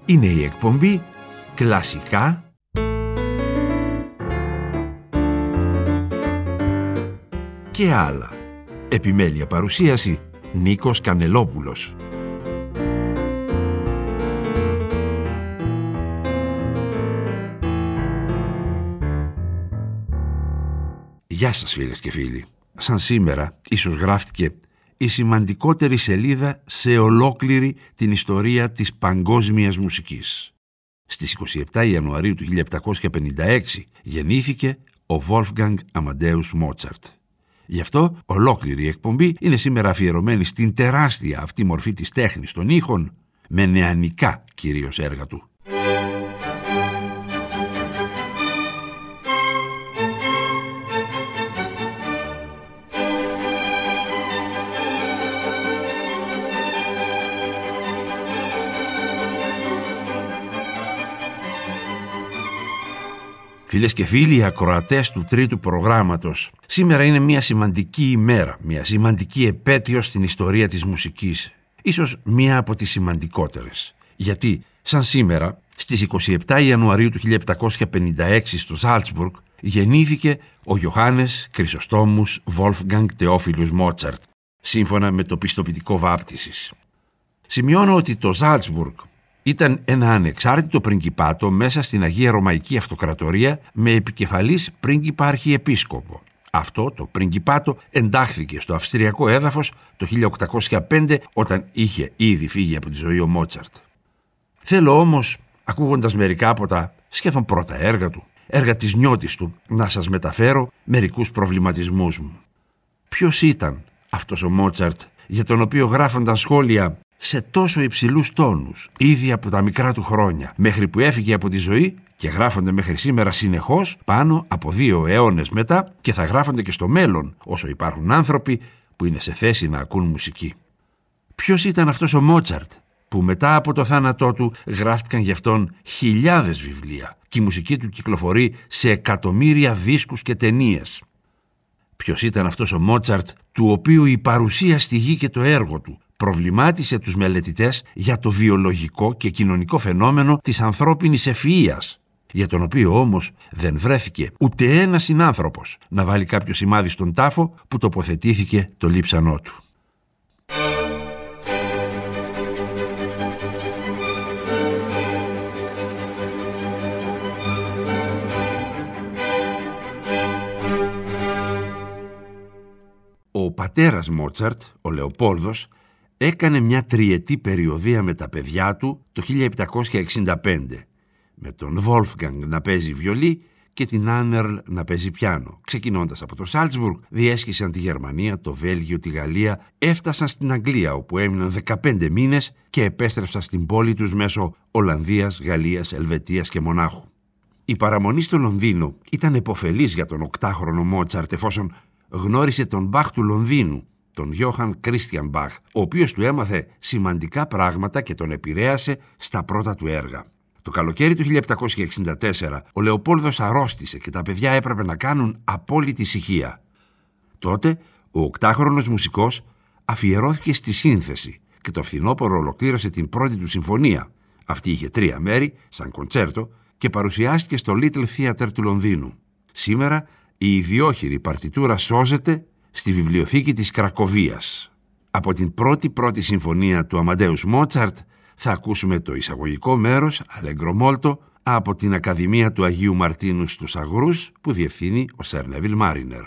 Είναι η εκπομπή Κλασικά και άλλα. Επιμέλεια παρουσίαση Νίκος Κανελόπουλος. Γεια σας φίλες και φίλοι. Σαν σήμερα ίσως γράφτηκε η σημαντικότερη σελίδα σε ολόκληρη την ιστορία της παγκόσμιας μουσικής. Στις 27 Ιανουαρίου του 1756 γεννήθηκε ο Wolfgang Amadeus Mozart. Γι' αυτό ολόκληρη η εκπομπή είναι σήμερα αφιερωμένη στην τεράστια αυτή μορφή της τέχνης των ήχων, με νεανικά κυρίως έργα του. Φίλες και φίλοι, ακροατές του τρίτου προγράμματος, σήμερα είναι μια σημαντική ημέρα, μια σημαντική επέτειος στην ιστορία της μουσικής. Ίσως μια από τις σημαντικότερες. Γιατί, σαν σήμερα, στις 27 Ιανουαρίου του 1756 στο Ζάλτσμπουργκ, γεννήθηκε ο Ιωάννης Χρυσοστόμους Wolfgang Θεόφιλους Μότσαρτ, σύμφωνα με το πιστοποιητικό βάπτισης. Σημειώνω ότι το Ζάλτσμπουργκ ήταν ένα ανεξάρτητο πριγκιπάτο μέσα στην Αγία Ρωμαϊκή Αυτοκρατορία με επικεφαλής πρίγκιπα αρχιεπίσκοπο. Αυτό το πριγκιπάτο εντάχθηκε στο αυστριακό έδαφος το 1805 όταν είχε ήδη φύγει από τη ζωή ο Μότσαρτ. Θέλω όμως, ακούγοντας μερικά από τα σχεδόν πρώτα έργα του, έργα της νιώτης του, να σας μεταφέρω μερικούς προβληματισμούς μου. Ποιος ήταν αυτός ο Μότσαρτ για τον οποίο γράφονταν σχόλια σε τόσο υψηλούς τόνους, ήδη από τα μικρά του χρόνια, μέχρι που έφυγε από τη ζωή και γράφονται μέχρι σήμερα συνεχώς, πάνω από 2 αιώνες μετά, και θα γράφονται και στο μέλλον, όσο υπάρχουν άνθρωποι που είναι σε θέση να ακούν μουσική. Ποιος ήταν αυτός ο Μότσαρτ, που μετά από το θάνατό του γράφτηκαν γι' αυτόν χιλιάδες βιβλία και η μουσική του κυκλοφορεί σε εκατομμύρια δίσκους και ταινίες? Ποιος ήταν αυτός ο Μότσαρτ, του οποίου η παρουσία στη γη και το έργο του προβλημάτισε τους μελετητές για το βιολογικό και κοινωνικό φαινόμενο της ανθρώπινης ευφυΐας, για τον οποίο όμως δεν βρέθηκε ούτε ένας συνάνθρωπος να βάλει κάποιο σημάδι στον τάφο που τοποθετήθηκε το λείψανό του. Ο πατέρας Μότσαρτ, ο Λεοπόλδος, έκανε μια τριετή περιοδεία με τα παιδιά του το 1765, με τον Wolfgang να παίζει βιολί και την Άνερλ να παίζει πιάνο. Ξεκινώντας από το Σάλτσμπουργκ, διέσχισαν τη Γερμανία, το Βέλγιο, τη Γαλλία, έφτασαν στην Αγγλία, όπου έμειναν 15 μήνες και επέστρεψαν στην πόλη τους μέσω Ολλανδίας, Γαλλίας, Ελβετίας και Μονάχου. Η παραμονή στο Λονδίνο ήταν επωφελής για τον 8χρονο Μότσαρτ, εφόσον γνώρισε τον Μπαχ του Λονδίνου, τον Γιώχαν Κρίστιαν Μπαχ, ο οποίος του έμαθε σημαντικά πράγματα και τον επηρέασε στα πρώτα του έργα. Το καλοκαίρι του 1764 ο Λεοπόλδος αρρώστησε και τα παιδιά έπρεπε να κάνουν απόλυτη ησυχία. Τότε ο 8χρονος μουσικός αφιερώθηκε στη σύνθεση και το φθινόπωρο ολοκλήρωσε την πρώτη του συμφωνία. Αυτή είχε 3 μέρη, σαν κοντσέρτο, και παρουσιάστηκε στο Little Theatre του Λονδίνου. Σήμερα η ιδιόχειρη παρτιτούρα σώζεται στη βιβλιοθήκη της Κρακοβίας. Από την πρώτη συμφωνία του Αμαντέους Μότσαρτ θα ακούσουμε το εισαγωγικό μέρος Allegro molto από την Ακαδημία του Αγίου Μαρτίνου στους Αγρούς που διευθύνει ο Σερ Νέβιλ Μάρινερ.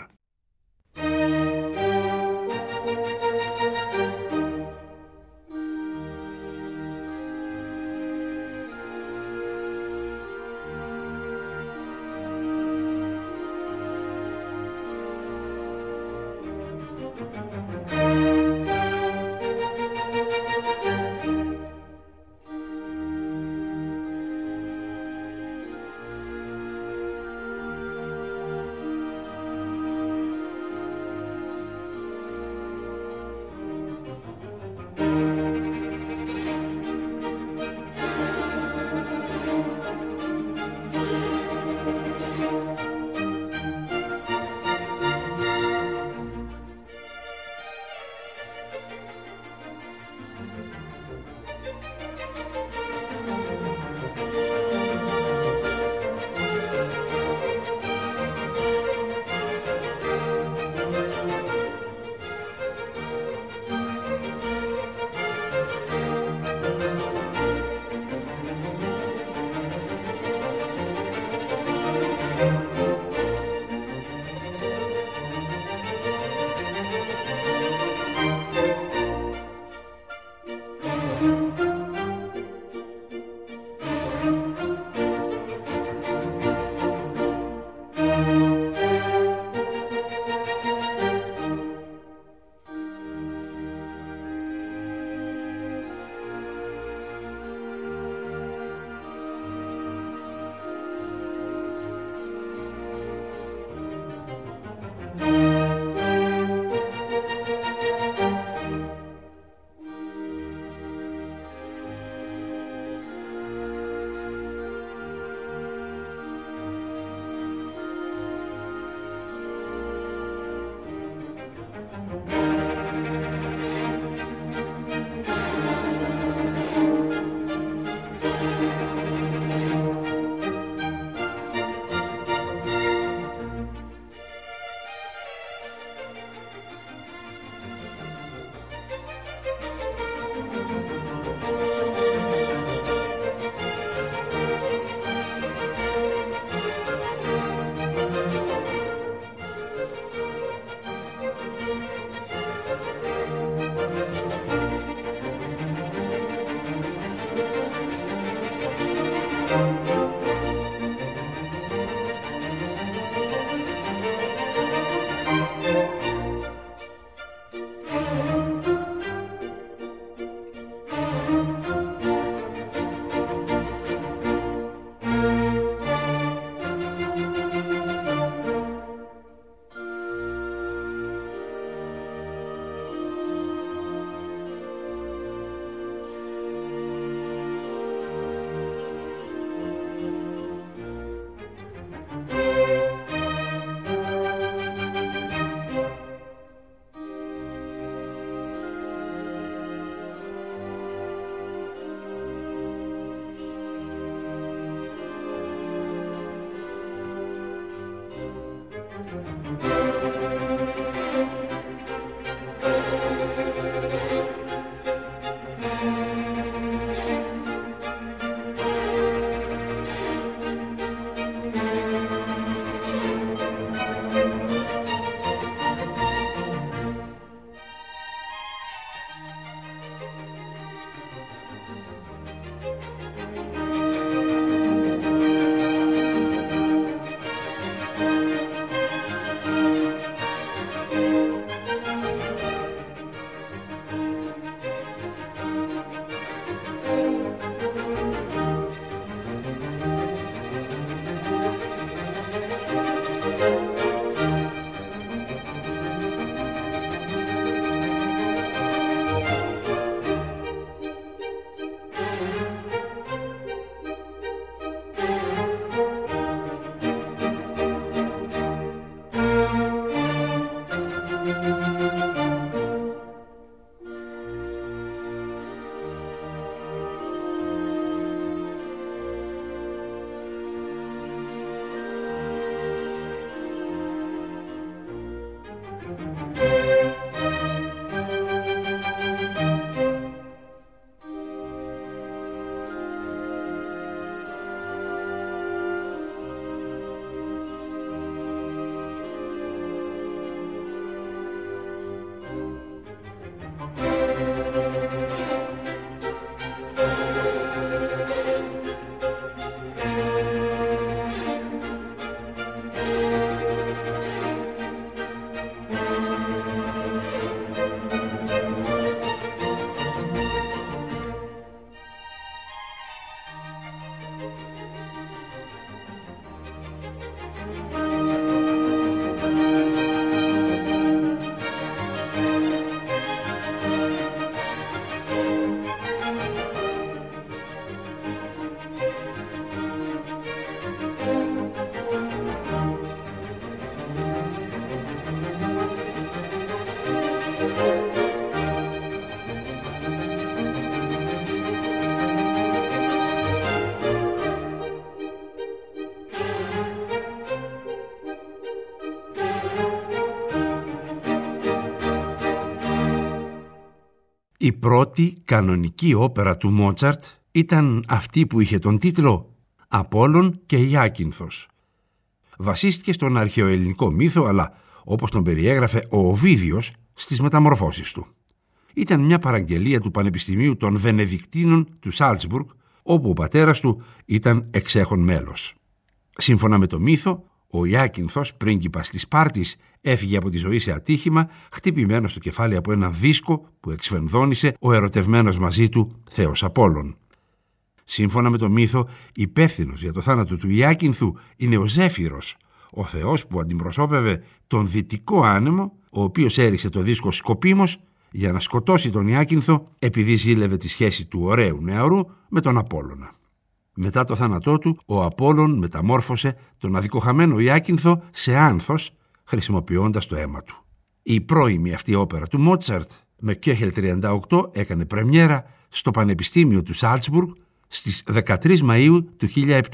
Η πρώτη κανονική όπερα του Μότσαρτ ήταν αυτή που είχε τον τίτλο «Απόλλων και η Άκυνθος». Βασίστηκε στον αρχαιοελληνικό μύθο, αλλά όπως τον περιέγραφε ο Οβίδιος στις μεταμορφώσεις του. Ήταν μια παραγγελία του Πανεπιστημίου των Βενεδικτίνων του Σάλτσμπουργκ, όπου ο πατέρας του ήταν εξέχον μέλος. Σύμφωνα με το μύθο, ο Ιάκυνθος, πρίγκιπας της Σπάρτης, έφυγε από τη ζωή σε ατύχημα, χτυπημένο στο κεφάλι από ένα δίσκο που εξφενδώνησε ο ερωτευμένος μαζί του Θεός Απόλλων. Σύμφωνα με το μύθο, υπεύθυνος για το θάνατο του Ιάκυνθου είναι ο Ζέφυρος, ο θεός που αντιπροσώπευε τον δυτικό άνεμο, ο οποίος έριξε το δίσκο σκοπίμως για να σκοτώσει τον Ιάκυνθο επειδή ζήλευε τη σχέση του ωραίου νεαρού με τον Απόλλωνα. Μετά το θάνατό του, ο Απόλλων μεταμόρφωσε τον αδικοχαμένο Ιάκυνθο σε άνθος, χρησιμοποιώντας το αίμα του. Η πρώιμη αυτή όπερα του Μότσαρτ με Κέχελ 38 έκανε πρεμιέρα στο Πανεπιστήμιο του Σάλτσμπουργκ στις 13 Μαΐου του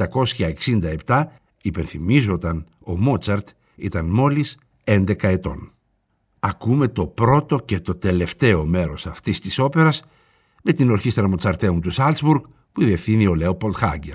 1767, υπενθυμίζω όταν ο Μότσαρτ ήταν μόλις 11 ετών. Ακούμε το πρώτο και το τελευταίο μέρος αυτής της όπερας με την Ορχήστρα Μοτσαρτέουμ του Σάλτσμπουργκ που διευθύνει ο Λέοπολντ Χάγκερ.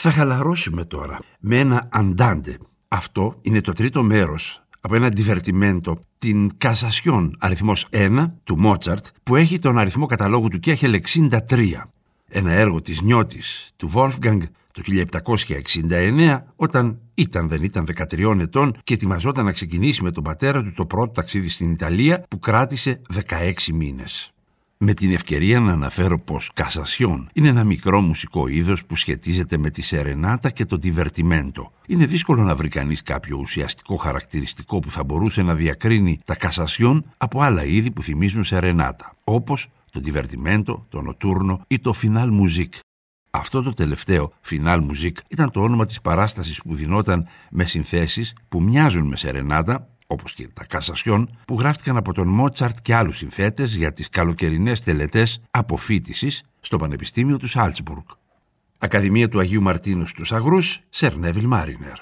Θα χαλαρώσουμε τώρα με ένα αντάντε. Αυτό είναι το τρίτο μέρος από ένα ντιβερτιμέντο, την Κασασιόν αριθμός 1 του Μότσαρτ, που έχει τον αριθμό καταλόγου του Κέχελ 63. Ένα έργο της νιώτης του Wolfgang το 1769, όταν δεν ήταν 13 ετών και ετοιμαζόταν να ξεκινήσει με τον πατέρα του το πρώτο ταξίδι στην Ιταλία, που κράτησε 16 μήνες. Με την ευκαιρία να αναφέρω πως Κασασιόν είναι ένα μικρό μουσικό είδος που σχετίζεται με τη σερενάτα και το ντιβερτιμέντο. Είναι δύσκολο να βρει κανείς κάποιο ουσιαστικό χαρακτηριστικό που θα μπορούσε να διακρίνει τα Κασασιόν από άλλα είδη που θυμίζουν σερενάτα, όπως το ντιβερτιμέντο, το νοτούρνο ή το φινάλ μουζίκ. Αυτό το τελευταίο, φινάλ μουζίκ, ήταν το όνομα της παράστασης που δινόταν με συνθέσεις που μοιάζουν με σερενάτα, όπως και τα Κασασιόν, που γράφτηκαν από τον Μότσαρτ και άλλους συνθέτες για τις καλοκαιρινές τελετές αποφοίτησης στο Πανεπιστήμιο του Σάλτσμπουργκ. Ακαδημία του Αγίου Μαρτίνου στους Αγρούς, Σερ Νέβιλ Μάρινερ.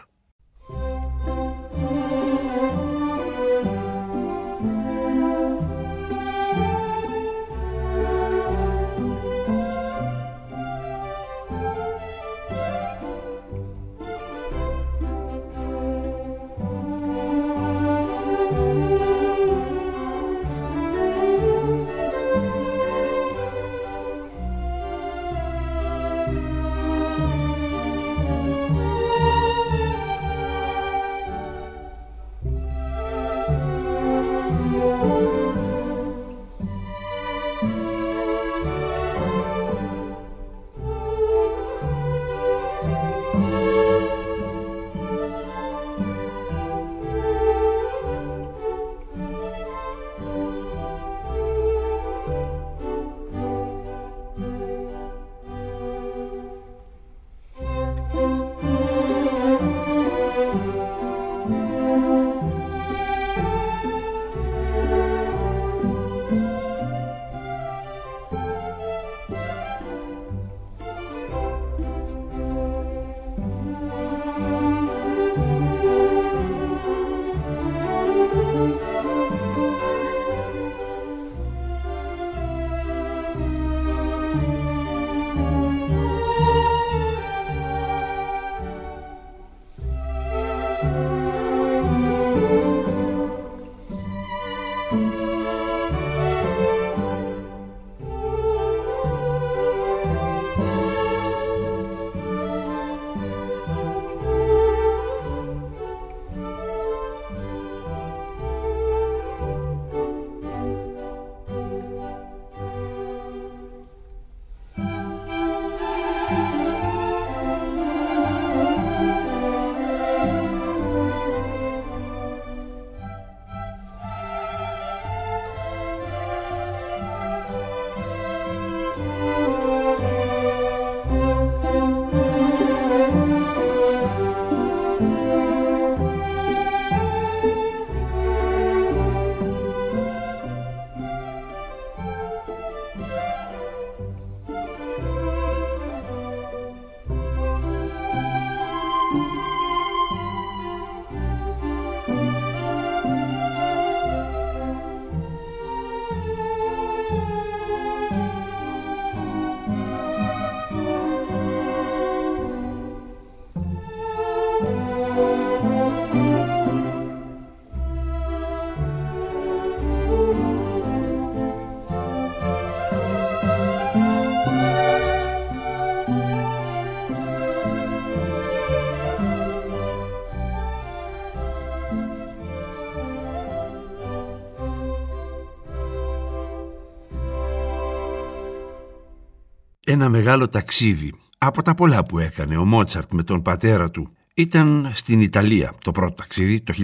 Ένα μεγάλο ταξίδι από τα πολλά που έκανε ο Μότσαρτ με τον πατέρα του ήταν στην Ιταλία. Το πρώτο ταξίδι το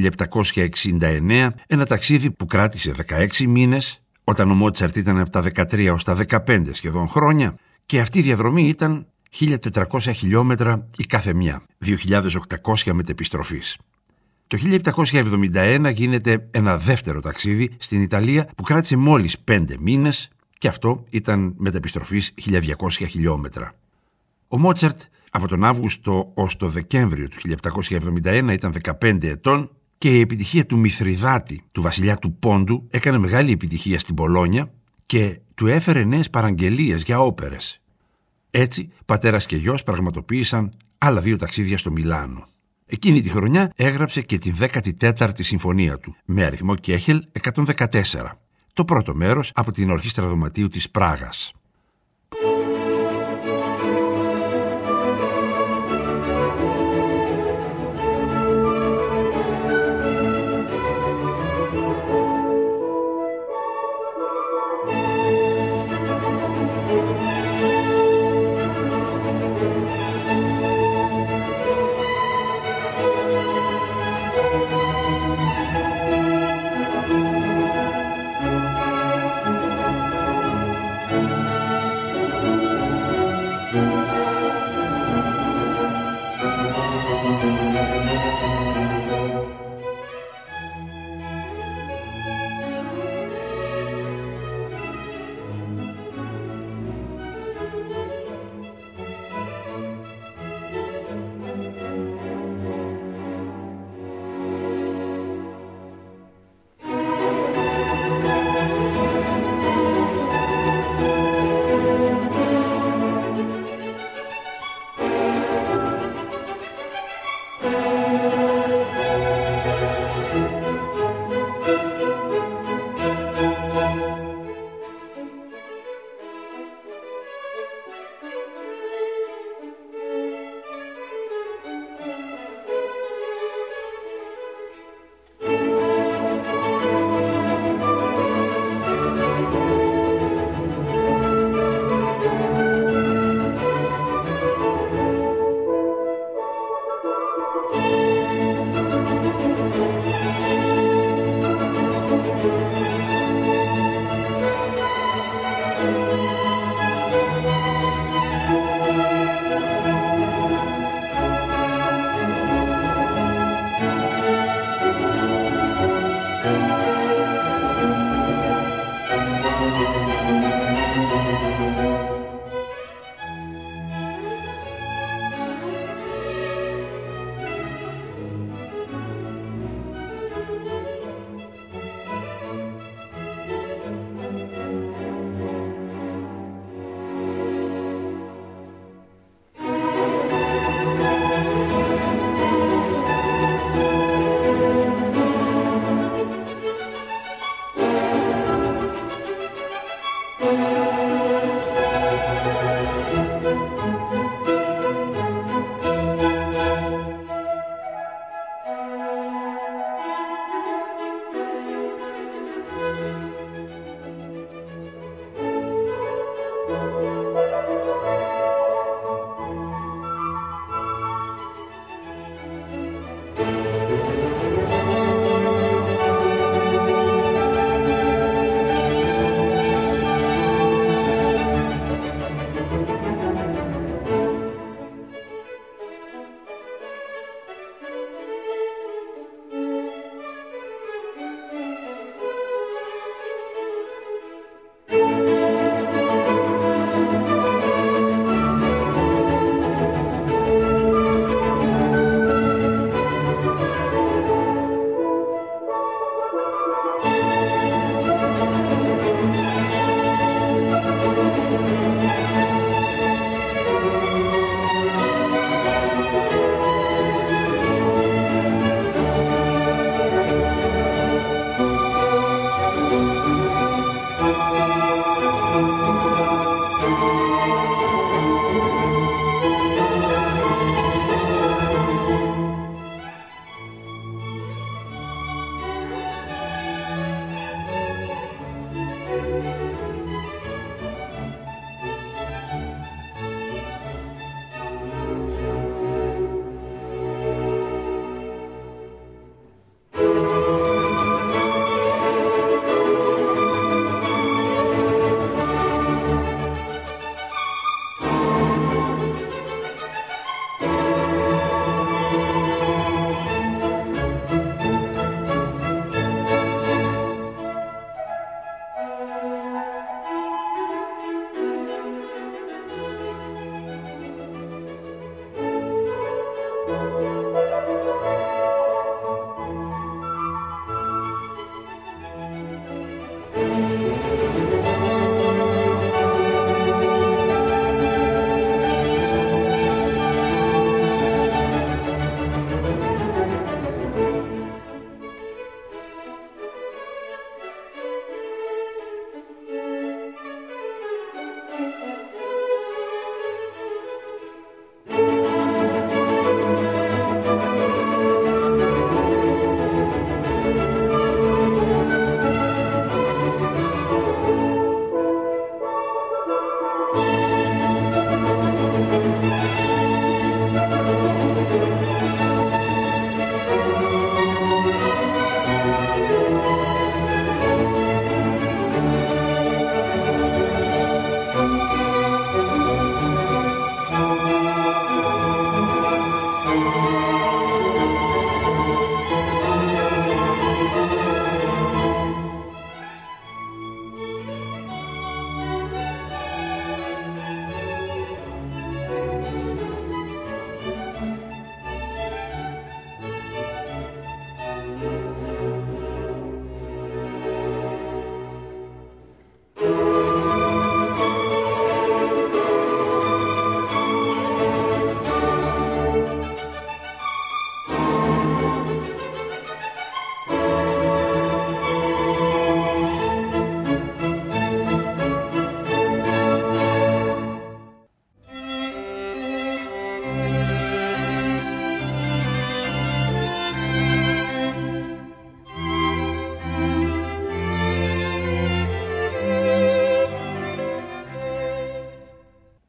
1769, ένα ταξίδι που κράτησε 16 μήνες, όταν ο Μότσαρτ ήταν από τα 13 ως τα 15 σχεδόν χρόνια, και αυτή η διαδρομή ήταν 1.400 χιλιόμετρα η κάθε μια, 2.800 μετεπιστροφής. Το 1771 γίνεται ένα δεύτερο ταξίδι στην Ιταλία που κράτησε μόλις 5 μήνες, και αυτό ήταν μετεπιστροφής 1.200 χιλιόμετρα. Ο Μότσαρτ από τον Αύγουστο ως το Δεκέμβριο του 1771 ήταν 15 ετών και η επιτυχία του Μηθριδάτη, του βασιλιά του Πόντου, έκανε μεγάλη επιτυχία στην Πολόνια και του έφερε νέες παραγγελίες για όπερες. Έτσι, πατέρας και γιος πραγματοποίησαν άλλα 2 ταξίδια στο Μιλάνο. Εκείνη τη χρονιά έγραψε και την 14η συμφωνία του, με αριθμό Κέχελ 114, το πρώτο μέρος από την Ορχήστρα Δωματίου της Πράγας.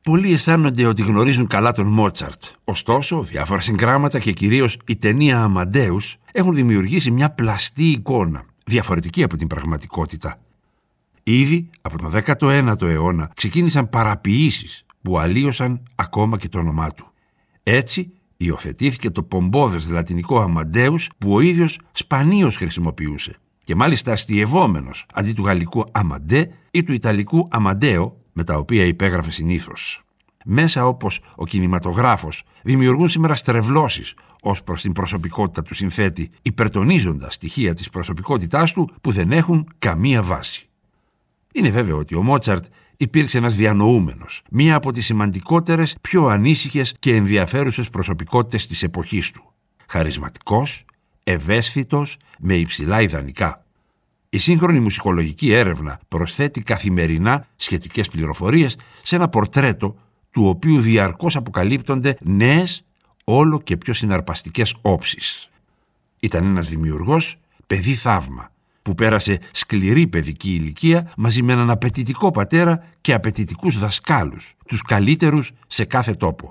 Πολλοί αισθάνονται ότι γνωρίζουν καλά τον Μότσαρτ. Ωστόσο, διάφορα συγγράμματα και κυρίως η ταινία Αμαντέους έχουν δημιουργήσει μια πλαστή εικόνα, διαφορετική από την πραγματικότητα. Ήδη από τον 19ο αιώνα ξεκίνησαν παραποιήσεις που αλλίωσαν ακόμα και το όνομά του. Έτσι, υιοθετήθηκε το πομπόδες λατινικό Αμαντέους που ο ίδιος σπανίως χρησιμοποιούσε και μάλιστα αστειευόμενος αντί του γαλλικού Αμαντέ ή του ιταλικού Αμαντέο, με τα οποία υπέγραφε συνήθως. Μέσα όπως ο κινηματογράφος δημιουργούν σήμερα στρεβλώσεις ως προς την προσωπικότητα του συνθέτη, υπερτονίζοντας στοιχεία της προσωπικότητάς του που δεν έχουν καμία βάση. Είναι βέβαιο ότι ο Μότσαρτ υπήρξε ένας διανοούμενος, μία από τις σημαντικότερες, πιο ανήσυχες και ενδιαφέρουσες προσωπικότητες της εποχής του. Χαρισματικός, ευαίσθητος, με υψηλά ιδανικά. Η σύγχρονη μουσικολογική έρευνα προσθέτει καθημερινά σχετικές πληροφορίες σε ένα πορτρέτο του οποίου διαρκώς αποκαλύπτονται νέες, όλο και πιο συναρπαστικές όψεις. Ήταν ένας δημιουργός, παιδί θαύμα, που πέρασε σκληρή παιδική ηλικία μαζί με έναν απαιτητικό πατέρα και απαιτητικούς δασκάλους, τους καλύτερους σε κάθε τόπο.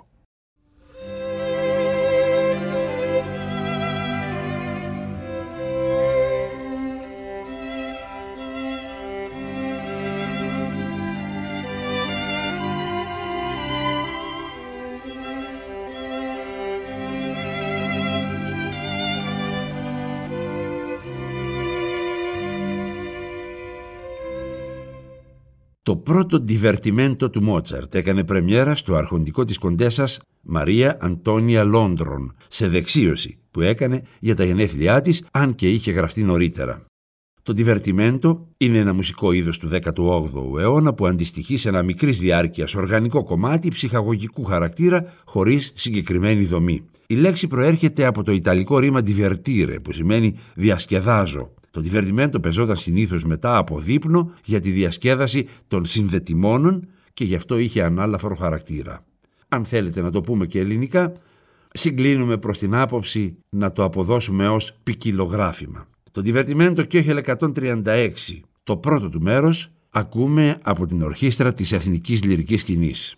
Το πρώτο ντιβερτιμέντο του Μότσαρτ έκανε πρεμιέρα στο αρχοντικό της κοντέσας Μαρία Αντώνια Λόντρον, σε δεξίωση που έκανε για τα γενέθλιά της, αν και είχε γραφτεί νωρίτερα. Το ντιβερτιμέντο είναι ένα μουσικό είδος του 18ου αιώνα που αντιστοιχεί σε ένα μικρής διάρκειας οργανικό κομμάτι ψυχαγωγικού χαρακτήρα χωρίς συγκεκριμένη δομή. Η λέξη προέρχεται από το ιταλικό ρήμα divertire που σημαίνει διασκεδάζω. Το ντιβερτιμέντο πεζόταν συνήθως μετά από δείπνο για τη διασκέδαση των συνδετημόνων και γι' αυτό είχε ανάλαφρο χαρακτήρα. Αν θέλετε να το πούμε και ελληνικά, συγκλίνουμε προς την άποψη να το αποδώσουμε ως ποικιλογράφημα. Το ντιβερτιμέντο Köchel 136, το πρώτο του μέρος, ακούμε από την ορχήστρα της Εθνικής Λυρικής Σκηνής.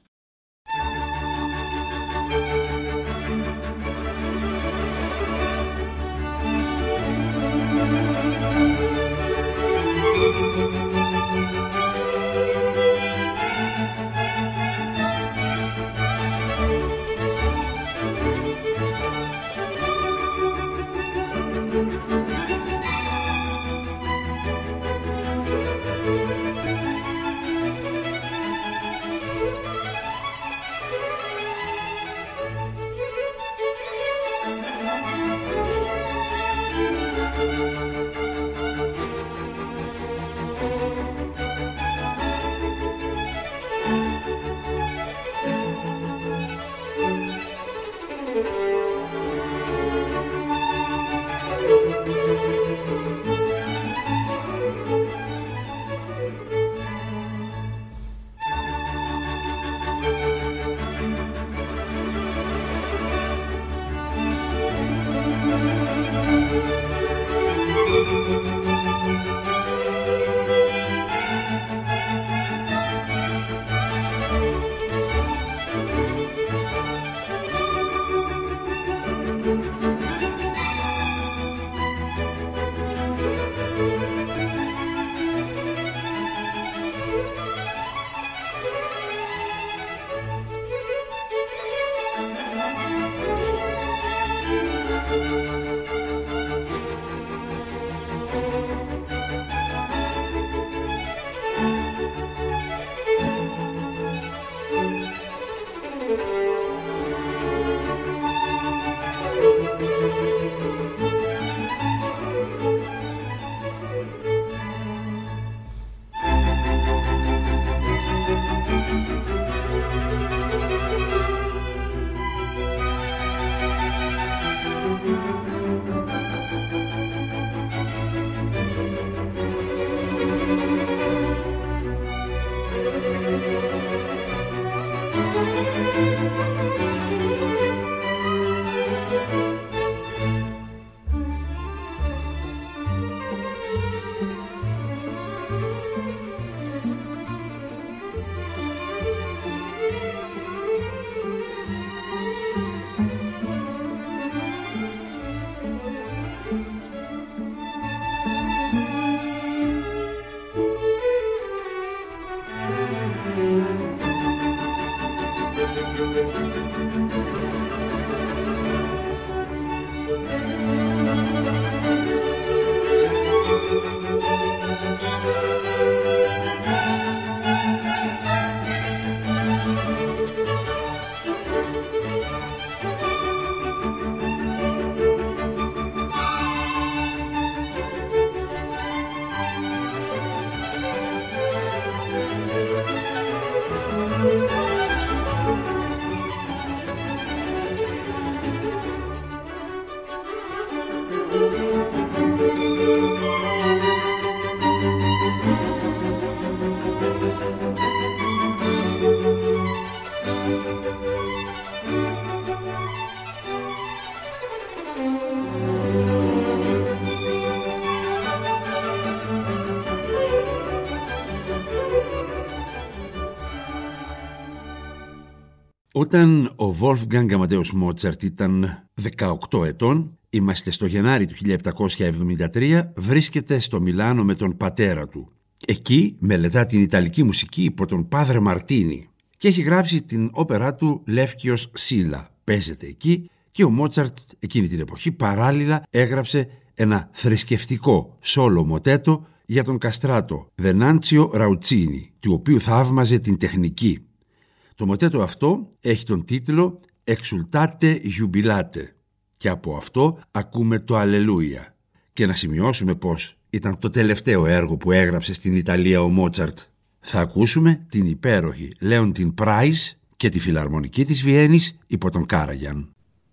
Όταν ο Wolfgang Amadeus Mozart ήταν 18 ετών, είμαστε στο Γενάρη του 1773, βρίσκεται στο Μιλάνο με τον πατέρα του. Εκεί μελετά την Ιταλική μουσική υπό τον Padre Martini και έχει γράψει την όπερά του Λεύκιος Σύλλα. Παίζεται εκεί και ο Μότσαρτ εκείνη την εποχή παράλληλα έγραψε ένα θρησκευτικό σόλο μοτέτο για τον καστράτο Venanzio Rauzzini, του οποίου θαύμαζε την τεχνική. Το μοτέτο αυτό έχει τον τίτλο «Exultate Jubilate» και από αυτό ακούμε το Αλληλούια. Και να σημειώσουμε πως ήταν το τελευταίο έργο που έγραψε στην Ιταλία ο Μότσαρτ. Θα ακούσουμε την υπέροχη Leontine Price και τη Φιλαρμονική της Βιέννης υπό τον Κάραγιαν.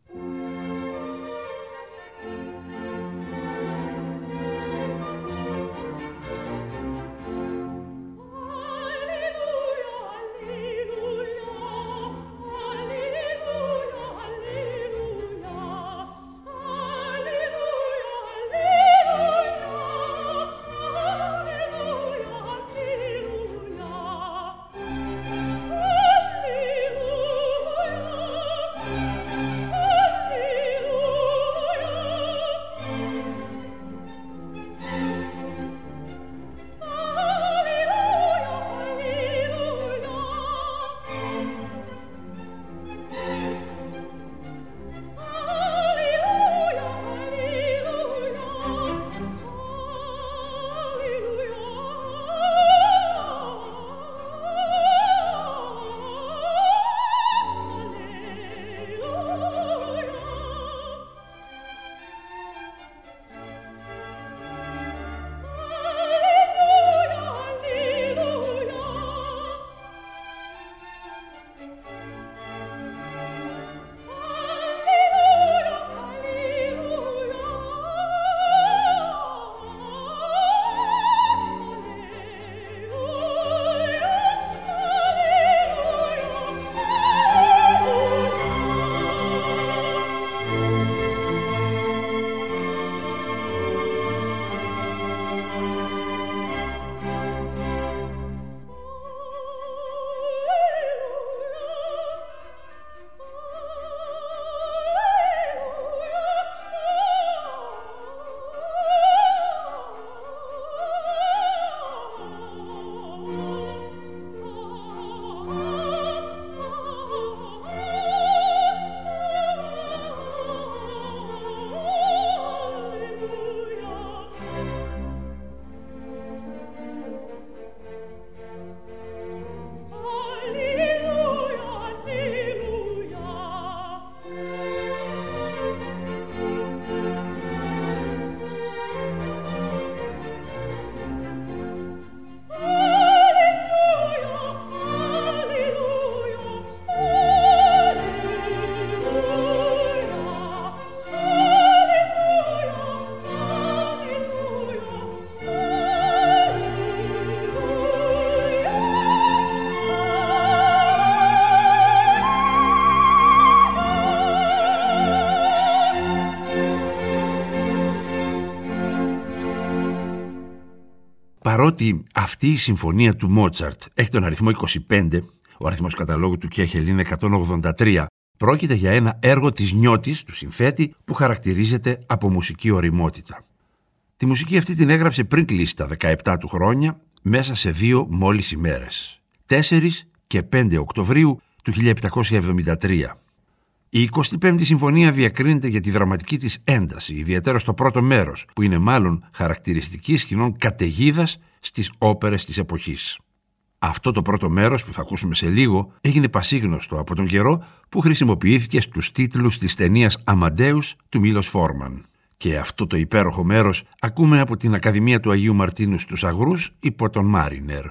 Παρότι αυτή η συμφωνία του Μότσαρτ έχει τον αριθμό 25, ο αριθμός καταλόγου του Κέχελ είναι 183, πρόκειται για ένα έργο της νιώτης, του συνθέτη, που χαρακτηρίζεται από μουσική ωριμότητα. Τη μουσική αυτή την έγραψε πριν κλείσει τα 17 του χρόνια, μέσα σε 2 μόλις ημέρες, 4 και 5 Οκτωβρίου του 1773. Η 25η συμφωνία διακρίνεται για τη δραματική της ένταση, ιδιαίτερα στο πρώτο μέρος, που είναι μάλλον χαρακτηριστική σκηνών καταιγίδας στις όπερες της εποχής. Αυτό το πρώτο μέρος που θα ακούσουμε σε λίγο έγινε πασίγνωστο από τον καιρό που χρησιμοποιήθηκε στους τίτλους της ταινίας «Αμαντέους» του Μίλος Φόρμαν. Και αυτό το υπέροχο μέρος ακούμε από την Ακαδημία του Αγίου Μαρτίνου στους Αγρούς υπό τον Μάρινερ.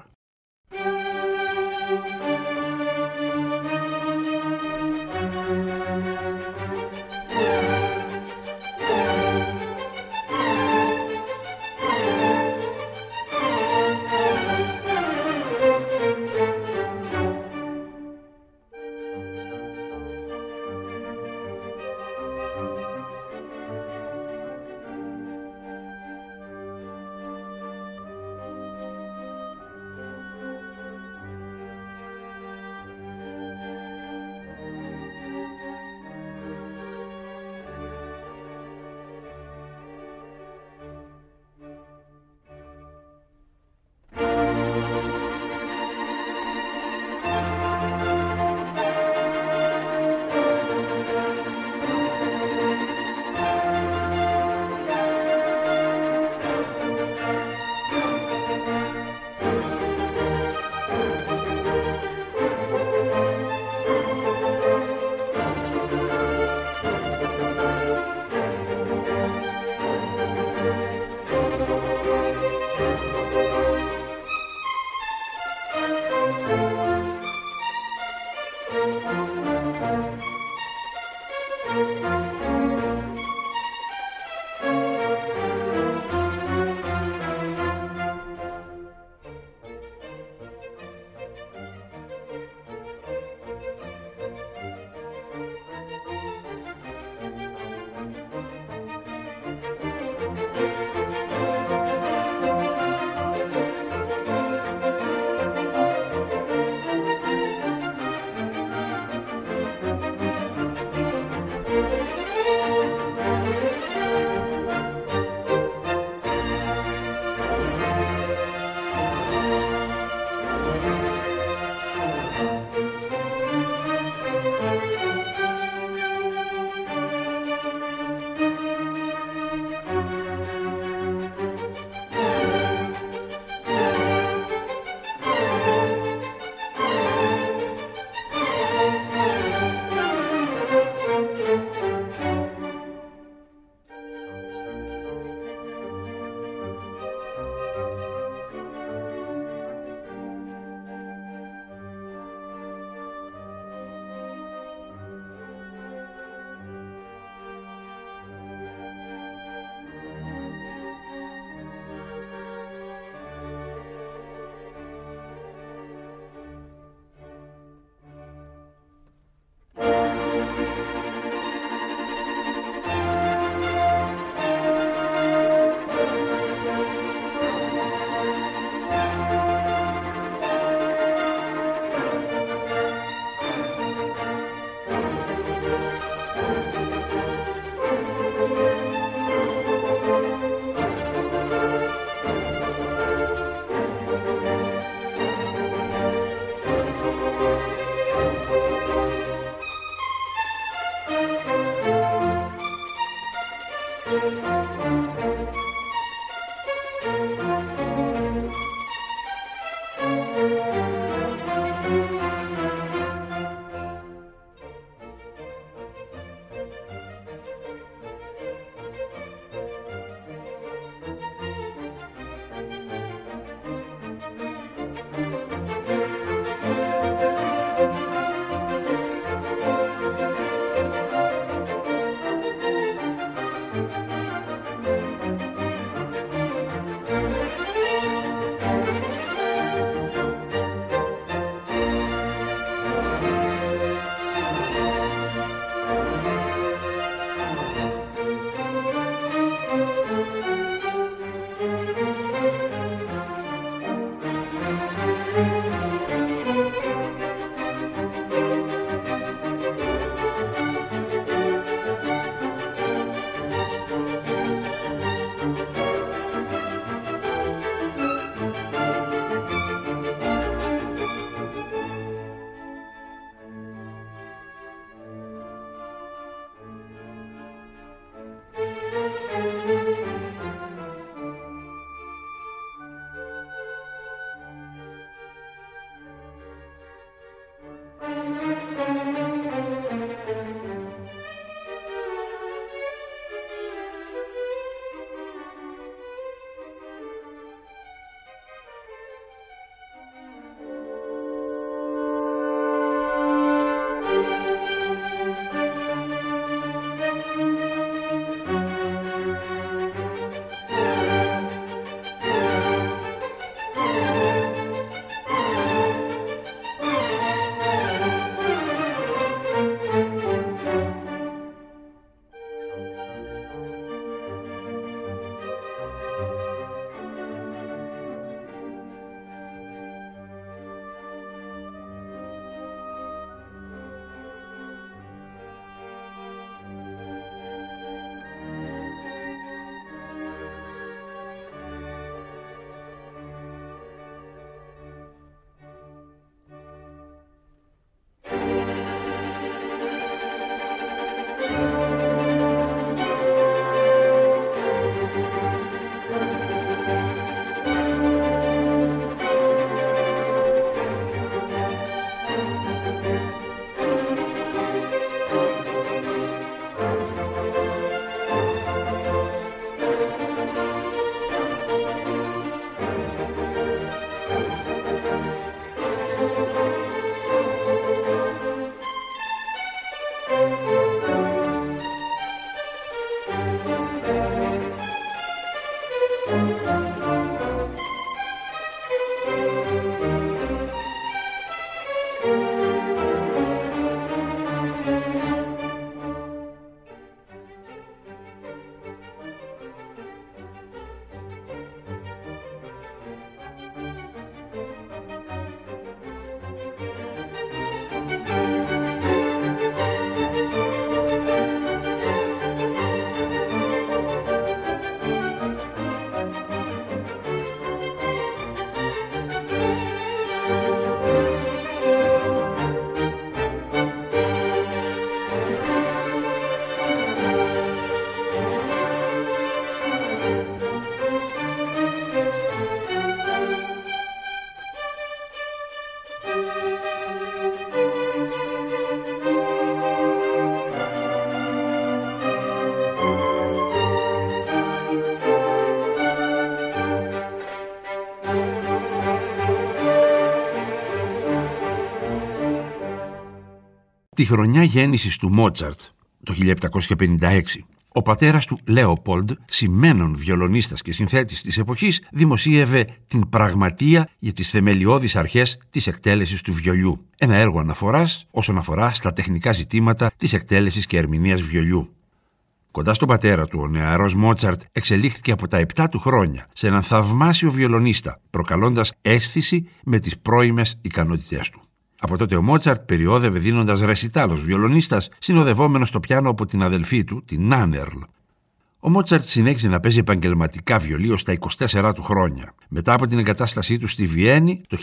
Τη χρονιά γέννησης του Μότσαρτ, το 1756, ο πατέρας του, Λέοπολντ, σημαίνον βιολονίστας και συνθέτης της εποχής, δημοσίευε την «Πραγματεία για τις θεμελιώδεις αρχές της εκτέλεσης του βιολιού», ένα έργο αναφοράς όσον αφορά στα τεχνικά ζητήματα της εκτέλεσης και ερμηνείας βιολιού. Κοντά στον πατέρα του, ο νεαρός Μότσαρτ εξελίχθηκε από τα 7 του χρόνια σε έναν θαυμάσιο βιολονίστα, προκαλώντας αίσθηση με τις πρώιμες ικανότητές του. Από τότε ο Μότσαρτ περιόδευε δίνοντας ρεσιτάλ ως βιολονίστας, συνοδευόμενος στο πιάνο από την αδελφή του, την Άνερλ. Ο Μότσαρτ συνέχισε να παίζει επαγγελματικά βιολί ως τα 24 του χρόνια. Μετά από την εγκατάστασή του στη Βιέννη το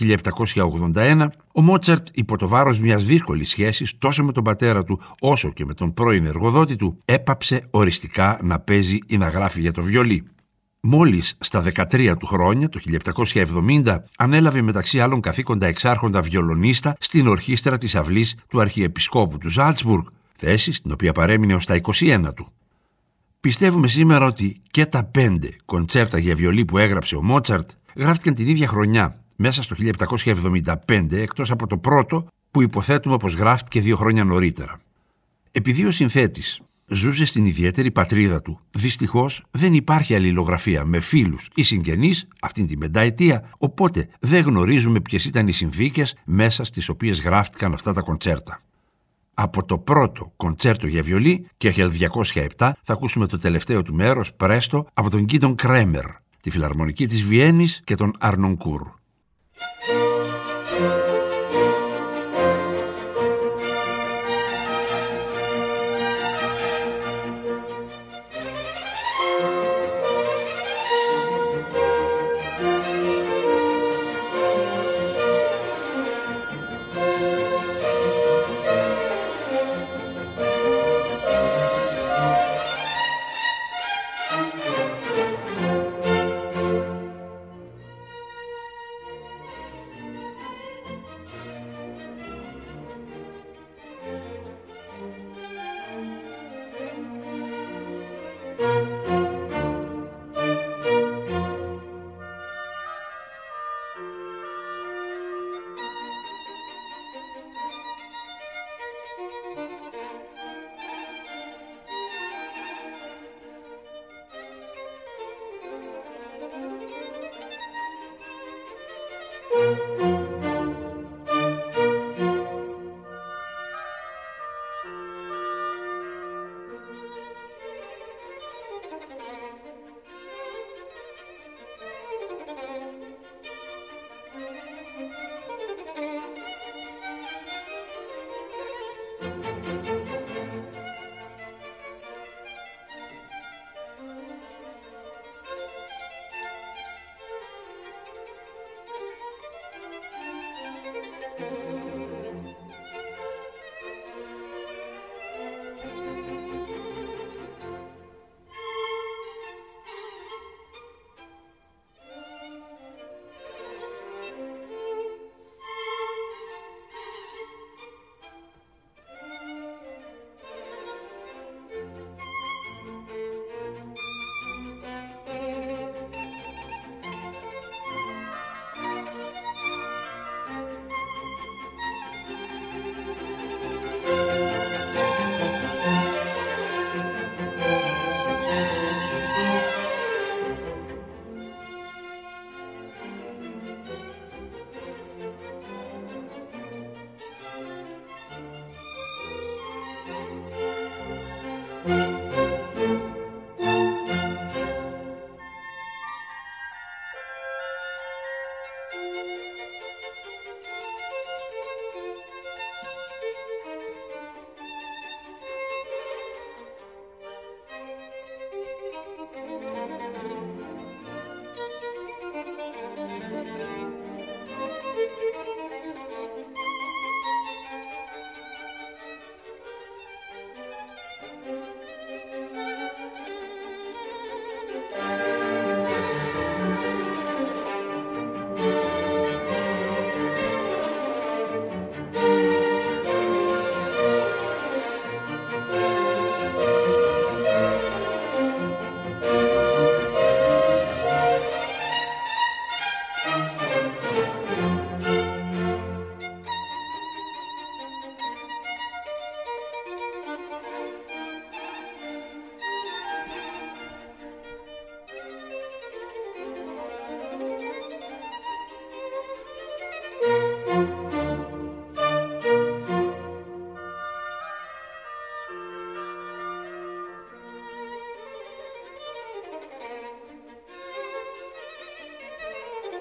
1781, ο Μότσαρτ, υπό το βάρος μιας δύσκολης σχέσης τόσο με τον πατέρα του όσο και με τον πρώην εργοδότη του, έπαψε οριστικά να παίζει ή να γράφει για το βιολί. Μόλις στα 13 του χρόνια, το 1770, ανέλαβε μεταξύ άλλων καθήκοντα εξάρχοντα βιολονίστα στην ορχήστρα της αυλής του Αρχιεπισκόπου του Ζάλτσμπουργκ, θέση στην οποία παρέμεινε ως τα 21 του. Πιστεύουμε σήμερα ότι και τα 5 κοντσέρτα για βιολί που έγραψε ο Μότσαρτ γράφτηκαν την ίδια χρονιά, μέσα στο 1775, εκτός από το πρώτο που υποθέτουμε πως γράφτηκε 2 χρόνια νωρίτερα. Επειδή ο συνθέτης ζούσε στην ιδιαίτερη πατρίδα του, δυστυχώς δεν υπάρχει αλληλογραφία με φίλους ή συγγενείς αυτήν την πενταετία, οπότε δεν γνωρίζουμε ποιες ήταν οι συνθήκες μέσα στις οποίες γράφτηκαν αυτά τα κοντσέρτα. Από το πρώτο κοντσέρτο για βιολί, Κέχελ 207, θα ακούσουμε το τελευταίο του μέρος, Πρέστο, από τον Γκίντον Κρέμερ, τη Φιλαρμονική της Βιέννης και τον Αρνονκούρ.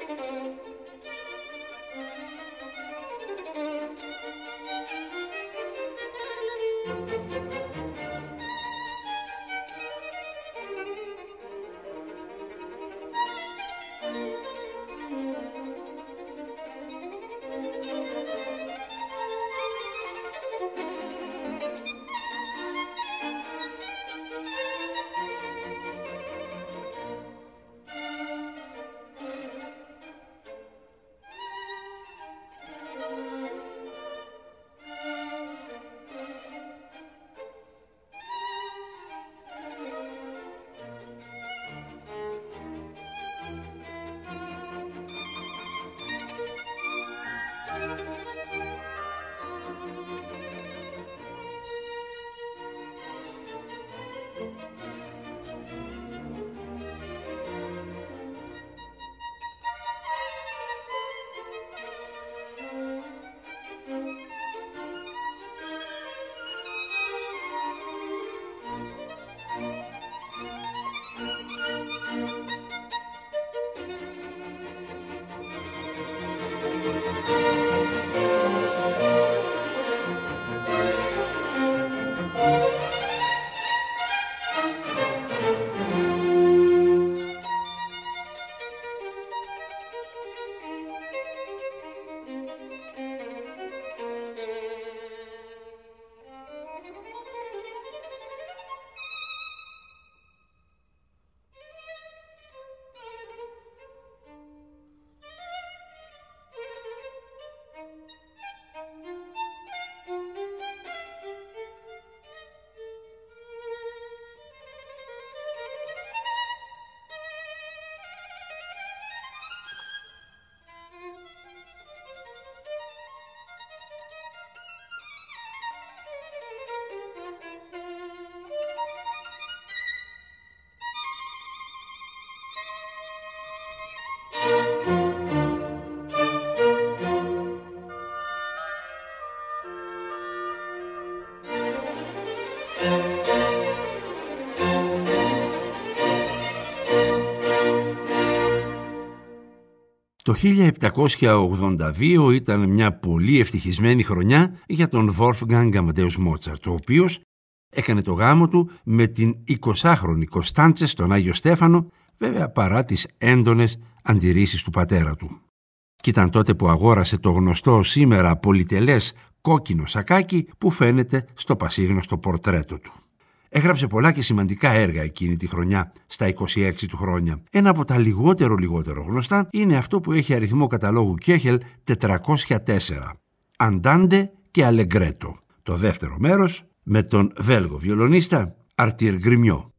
Το 1782 ήταν μια πολύ ευτυχισμένη χρονιά για τον Wolfgang Amadeus Mozart, ο οποίος έκανε το γάμο του με την 20χρονη Κωνσταντσε στον Άγιο Στέφανο, βέβαια παρά τις έντονες αντιρρήσεις του πατέρα του. Κι ήταν τότε που αγόρασε το γνωστό σήμερα πολυτελές κόκκινο σακάκι που φαίνεται στο πασίγνωστο πορτρέτο του. Έγραψε πολλά και σημαντικά έργα εκείνη τη χρονιά, στα 26 του χρόνια. Ένα από τα λιγότερο γνωστά είναι αυτό που έχει αριθμό καταλόγου Κέχελ 404. Αντάντε και Αλεγκρέτο. Το δεύτερο μέρος με τον Βέλγο βιολονίστα Αρτίρ Γκριμιό.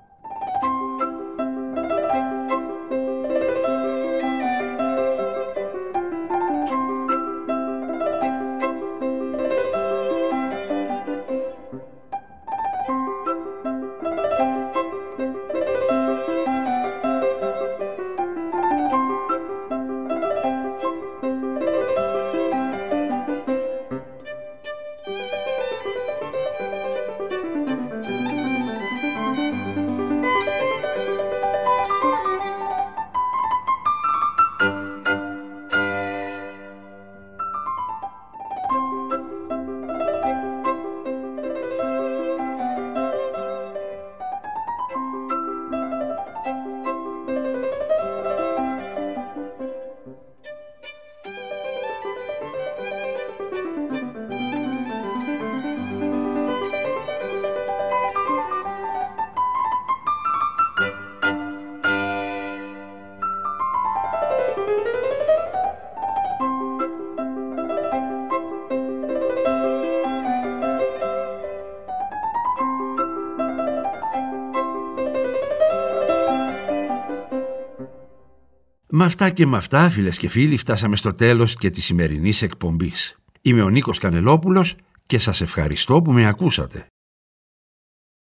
Με αυτά και με αυτά, φίλες και φίλοι, φτάσαμε στο τέλος και της σημερινής εκπομπής. Είμαι ο Νίκος Κανελόπουλος και σας ευχαριστώ που με ακούσατε.